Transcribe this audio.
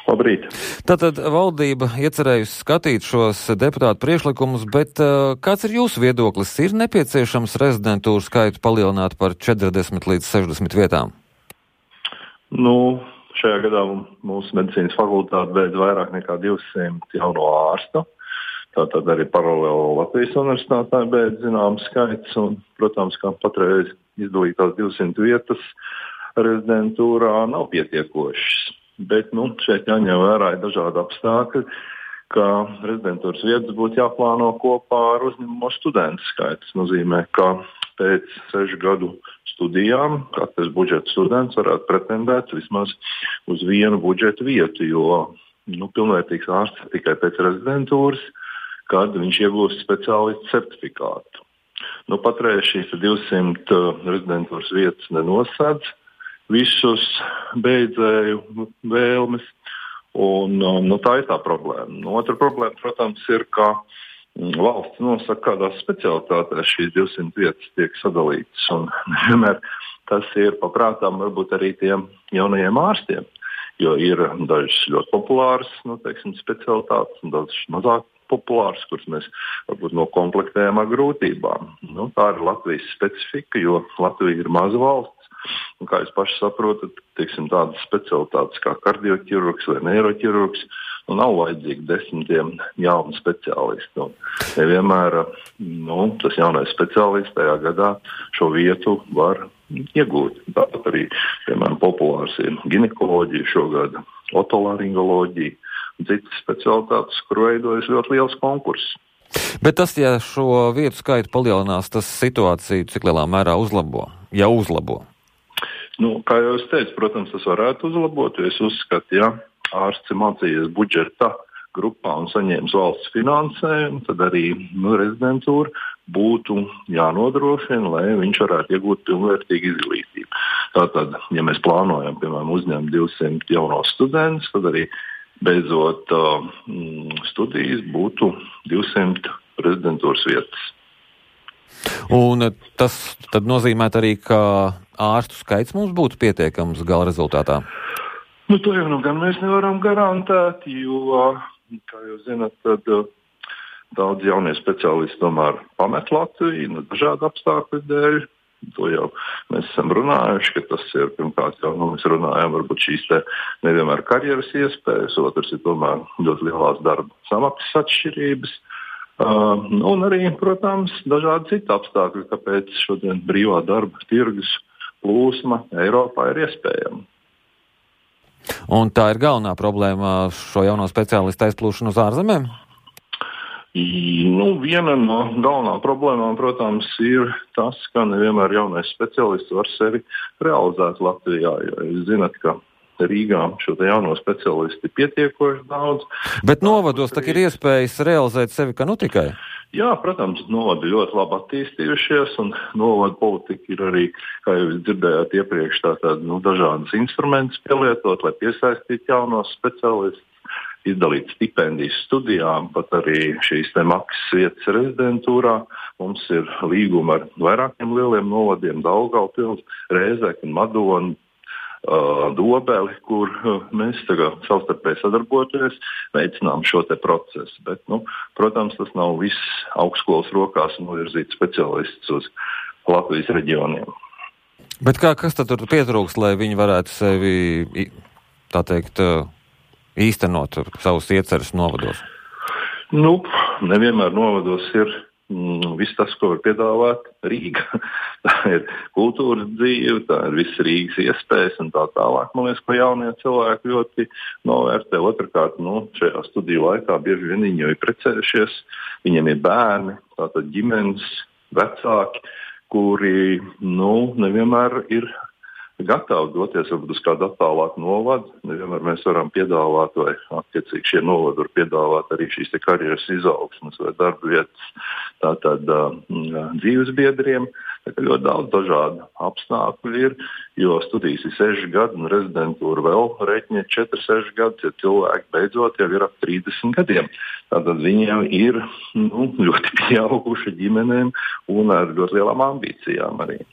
Labrīt. Tātad valdība iecerējusi skatīt šos deputātu priekšlikumus, bet kāds ir jūsu viedoklis? Ir nepieciešams rezidentūru skaitu palielināt par 40 līdz 60 vietām? Šajā gadā mūsu medicīnas fakultāte beidz vairāk nekā 200 jauno ārstu. Tātad arī paralēli Latvijas universitātē beidz zināms skaits. Un, protams, kā patreiz izdalītās 200 vietas rezidentūrā nav pietiekošas. Bet šeit jāņem vērā dažādi apstākļi, ka rezidentūras vietas būtu jāplāno kopā ar uzņemamo studentu skaitu. Tas nozīmē, ka pēc 6 gadu studijām katrs budžeta students varētu pretendēt vismaz uz vienu budžeta vietu, jo pilnvērtīgs ārsts tikai pēc rezidentūras, kad viņš iegūst speciālistu certifikātu. Patreiz šīs 200 rezidentūras vietas nenosēdz visus beidzēju vēlmes, un tā ir tā problēma. Otra problēma, protams, ir, ka valsts nosaka, kādās specialitātēs šīs 200 vietas tiek sadalītas, un vienmēr tas ir paprātām varbūt arī tiem jaunajiem ārstiem, jo ir dažas ļoti populāras, specialitātes un dažas mazāk populāras, kuras mēs varbūt nokomplektējam ar grūtībām. Tā ir Latvijas specifika, jo Latvija ir maza valsts. Un, kā jūs paši saprotat, tādas specialitātes kā kardioķirurgs vai neiroķirurgs, nav vajadzīgi desmitiem jaunu speciālistu. Nevienmēr tas jaunais speciālists tajā gadā šo vietu var iegūt. Tāpat arī, piemēram, populārs ir ginekoloģija šogad, otolaringoloģija un citas specialitātes, kur veidojas ļoti liels konkurss. Bet tas, ja šo vietu skaitu palielinās, tas situāciju cik lielā mērā uzlabo? Ja uzlabo? Kā jau es teicu, protams, tas varētu uzlabot, jo es uzskatu, ja ārsts ir mācījies budžeta grupā un saņēmis valsts finansējumu, tad arī rezidentūra būtu jānodrošina, lai viņš varētu iegūt pilnvērtīgu izglītību. Tātad, ja mēs plānojam, piemēram, uzņemt 200 jaunos studentus, tad arī beidzot studijas būtu 200 rezidentūras vietas. Un tas tad nozīmē arī, ka ārstu skaits mums būtu pietiekams gala rezultātā? To jau gan mēs nevaram garantēt, jo, kā jūs zināt, tad daudz jaunie speciālisti tomēr pamet Latviju dažādu apstākļu dēļ. To jau mēs esam runājuši, ka tas ir pirmkārt jau mēs runājam varbūt šīs te nevienmēr karjeras iespējas, otrs ir tomēr ļoti lielās darba samaksas atšķirības. Un arī, protams, dažādi citi apstākļi, kāpēc šodien brīvā darba tirgus plūsma Eiropā ir iespējama. Un tā ir galvenā problēma šo jauno speciālistu aizplūšanu uz ārzemēm? Viena no galvenām problēmām, protams, ir tas, ka nevienmēr jaunais speciālists var sevi realizēt Latvijā. Jo jūs zināt, ka Rīgā šo jauno speciālistu ir pietiekoši daudz. Bet novados tak ir iespējas realizēt sevi, ka tikai? Jā, protams, novadi ļoti labi attīstījušies, un novadu politika ir arī, kā jūs dzirdējāt iepriekš, dažādas instrumentus pielietot, lai piesaistītu jaunos speciālistus, izdalīt stipendijas studijām, pat arī šīs maksas vietas rezidentūrā. Mums ir līguma ar vairākiem lieliem novadiem, Daugavpils, Rēzekne, Madona, Dobeli, kur mēs savstarpēji sadarboties, veicinām šo procesu. Bet, protams, tas nav viss augstskolas rokās un novirzīt speciālistus uz Latvijas reģioniem. Bet kas tad tur pietrūkst, lai viņi varētu sevi, tā teikt, īstenot savus ieceres novados? Nevienmēr novados ir viss tas, ko var piedāvāt Rīga. Tā ir kultūras dzīve, tā ir viss Rīgas iespējas un tā tālāk. Man liekas, ka jaunie cilvēki ļoti novērtē. Otrkārt, šajā studiju laikā bieži vien viņi jau ir precējušies, viņiem ir bērni, tātad ģimenes, vecāki, kuri nevienmēr ir gatavi doties varbūt uz kādu attālāku novadu. Nevienmēr mēs varam piedāvāt, vai attiecīgi šie novadi var piedāvāt arī šīs karjeras izaugsmes vai darba vietas tātad dzīves biedriem. Ļoti daudz dažādu apstākļu ir, jo studijas ir 6 gadi un rezidentūra vēl reiķiniet 4-6 gadus, ja cilvēki beidzot jau ir ap 30 gadiem. Tātad viņiem ir ļoti pieauguši ģimenēm un ar ļoti lielām ambīcijām arī.